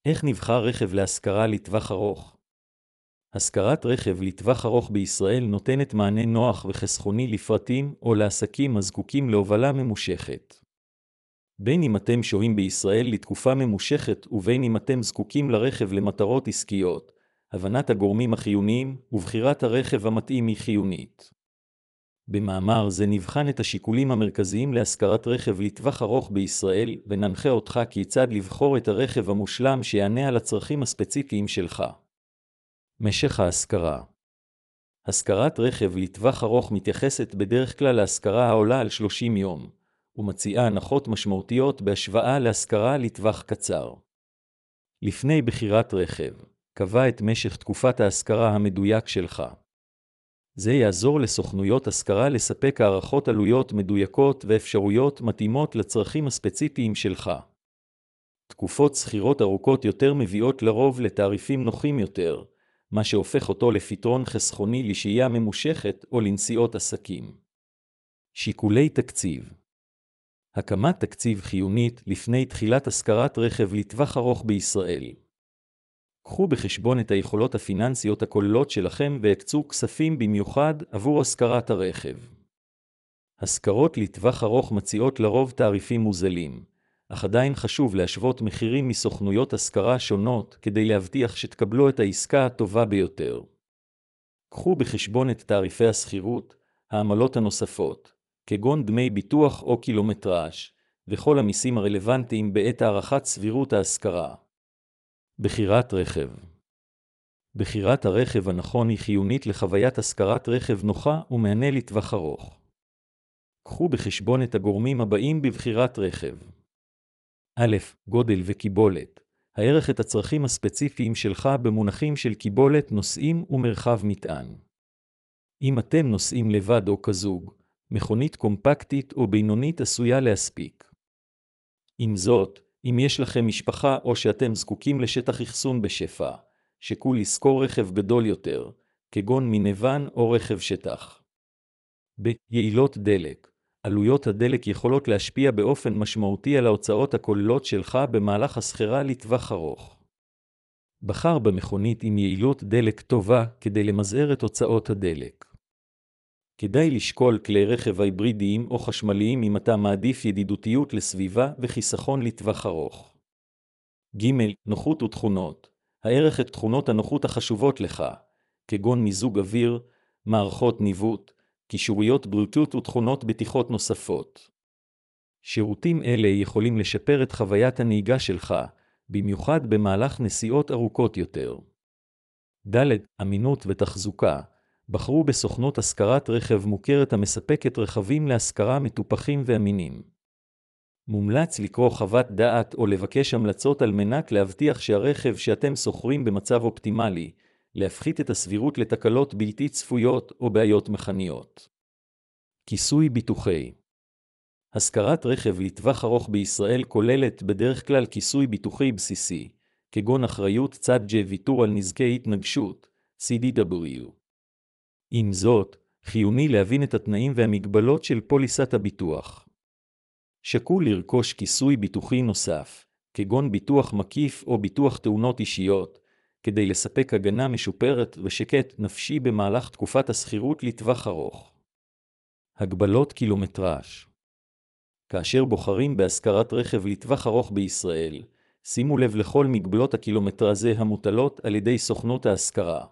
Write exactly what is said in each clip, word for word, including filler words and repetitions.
איך נבחר רכב להשכרה לטווח ארוך? השכרת רכב לטווח ארוך בישראל נותנת מענה נוח וחסכוני לפרטים או לעסקים הזקוקים להובלה ממושכת. בין אם אתם שוהים בישראל לתקופה ממושכת ובין אם אתם זקוקים לרכב למטרות עסקיות, הבנת הגורמים החיוניים ובחירת הרכב המתאים היא חיונית. במאמר זה נבחן את השיקולים המרכזיים להשכרת רכב לטווח ארוך בישראל וננחה אותך כיצד לבחור את הרכב המושלם שיענה על הצרכים הספציפיים שלך. משך ההשכרה. השכרת רכב לטווח ארוך מתייחסת בדרך כלל להשכרה העולה על שלושים יום, ומציעה הנחות משמעותיות בהשוואה להשכרה לטווח קצר. לפני בחירת רכב, קבע את משך תקופת ההשכרה המדויק שלך. זה יעזור לסוכנויות השכרה לספק הערכות עלויות מדויקות ואפשרויות מתאימות לצרכים הספציפיים שלך. תקופות שכירות ארוכות יותר מביאות לרוב לתעריפים נוחים יותר, מה שהופך אותו לפתרון חסכוני לשהייה ממושכת או לנסיעות עסקים. שיקולי תקציב. הקמת תקציב חיונית לפני תחילת השכרת רכב לטווח ארוך בישראל. קחו בחשבון את היכולות הפיננסיות הכוללות שלכם והקצו כספים במיוחד עבור השכרת הרכב. השכרות לטווח ארוך מציעות לרוב תעריפים מוזלים, אך עדיין חשוב להשוות מחירים מסוכנויות השכרה שונות כדי להבטיח שתקבלו את העסקה הטובה ביותר. קחו בחשבון את תעריפי השכירות, העמלות הנוספות, כגון דמי ביטוח או קילומטראז' וכל המיסים הרלוונטיים בעת הערכת סבירות ההשכרה. בחירת רכב. בחירת הרכב הנכון היא חיונית לחוויית השכרת רכב נוחה ומענה לטווח ארוך. קחו בחשבון את הגורמים הבאים בבחירת רכב. א', גודל וקיבולת. הערך את הצרכים הספציפיים שלך במונחים של קיבולת נוסעים ומרחב מטען. אם אתם נוסעים לבד או כזוג, מכונית קומפקטית או בינונית עשויה להספיק. עם זאת, אם יש לכם משפחה או שאתם זקוקים לשטח אחסון בשפע, שקול לשכור רכב גדול יותר, כגון מינוון או רכב שטח. ב. יעילות דלק. עלויות הדלק יכולות להשפיע באופן משמעותי על ההוצאות הכוללות שלך במהלך השכרה לטווח ארוך. בחר במכונית עם יעילות דלק טובה כדי למזער את הוצאות הדלק. כדאי לשקול כלי רכב היברידיים או חשמליים אם אתה מעדיף ידידותיות לסביבה וחיסכון לטווח ארוך. ג' נוחות ותכונות. הערך את תכונות הנוחות החשובות לך, כגון מיזוג אוויר, מערכות ניווט, קישוריות בלוטות ותכונות בטיחות נוספות. שירותים אלה יכולים לשפר את חוויית הנהיגה שלך, במיוחד במהלך נסיעות ארוכות יותר. ד' אמינות ותחזוקה. בחרו בסוכנות השכרת רכב מוכרת המספקת רכבים להשכרה מטופחים ואמינים. מומלץ לקרוא חוות דעת או לבקש המלצות על מנת להבטיח שהרכב שאתם שוכרים במצב אופטימלי, להפחית את הסבירות לתקלות בלתי צפויות או בעיות מכניות. כיסוי ביטוחי. השכרת רכב לטווח ארוך בישראל כוללת בדרך כלל כיסוי ביטוחי בסיסי, כגון אחריות צד ג' ויתור על נזקי התנגשות, סי די דאבליו. עם זאת, חיוני להבין את התנאים והמגבלות של פוליסת הביטוח. שקול לרכוש כיסוי ביטוחי נוסף, כגון ביטוח מקיף או ביטוח תאונות אישיות, כדי לספק הגנה משופרת ושקט נפשי במהלך תקופת השכירות לטווח ארוך. הגבלות קילומטראז'. כאשר בוחרים בהשכרת רכב לטווח ארוך בישראל, שימו לב לכל מגבלות הקילומטראז' המוטלות על ידי סוכנות ההשכרה.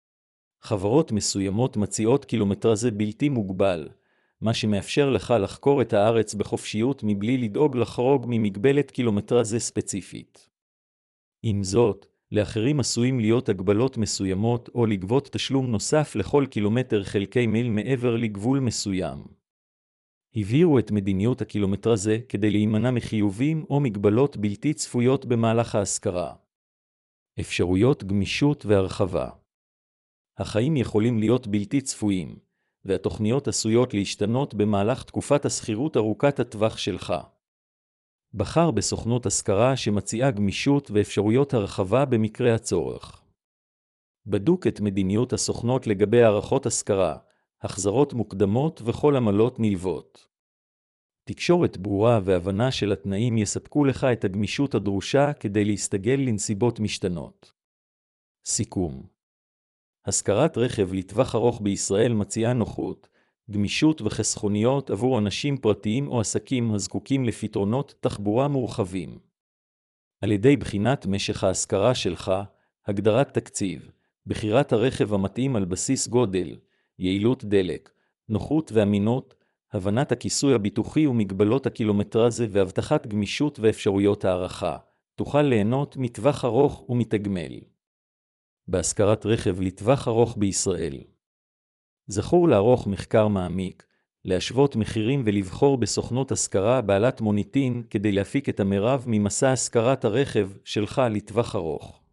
חברות מסוימות מציעות קילומטראז' בלתי מוגבל, מה שמאפשר לך לחקור את הארץ בחופשיות מבלי לדאוג לחרוג ממגבלת קילומטראז' ספציפית. עם זאת, לאחרים עשויים להיות הגבלות מסוימות או לגבות תשלום נוסף לכל קילומטר חלקי מיל מעבר לגבול מסוים. הבהירו את מדיניות הקילומטראז' כדי להימנע מחיובים או מגבלות בלתי צפויות במהלך ההשכרה. אפשרויות גמישות והרחבה. החיים יכולים להיות בלתי צפויים, והתוכניות עשויות להשתנות במהלך תקופת השכירות ארוכת הטווח שלך. בחר בסוכנות השכרה שמציעה גמישות ואפשרויות הרחבה במקרה הצורך. בדוק את מדיניות הסוכנות לגבי הערכות השכרה, החזרות מוקדמות וכל עמלות נלוות. תקשורת ברורה והבנה של התנאים יספקו לך את הגמישות הדרושה כדי להסתגל לנסיבות משתנות. סיכום. השכרת רכב לטווח ארוך בישראל מציעה נוחות, גמישות וחסכוניות עבור אנשים פרטיים או עסקים הזקוקים לפתרונות תחבורה מורחבים. על ידי בחינת משך ההשכרה שלך, הגדרת תקציב, בחירת הרכב המתאים על בסיס גודל, יעילות דלק, נוחות ואמינות, הבנת הכיסוי הביטוחי ומגבלות הקילומטרז והבטחת גמישות ואפשרויות הערכה, תוכל ליהנות מטווח ארוך ומתגמל. בהשכרת רכב לטווח ארוך בישראל. זכור לערוך מחקר מעמיק, להשוות מחירים ולבחור בסוכנות השכרה בעלת מוניטין כדי להפיק את המרב ממסע השכרת הרכב שלך לטווח ארוך.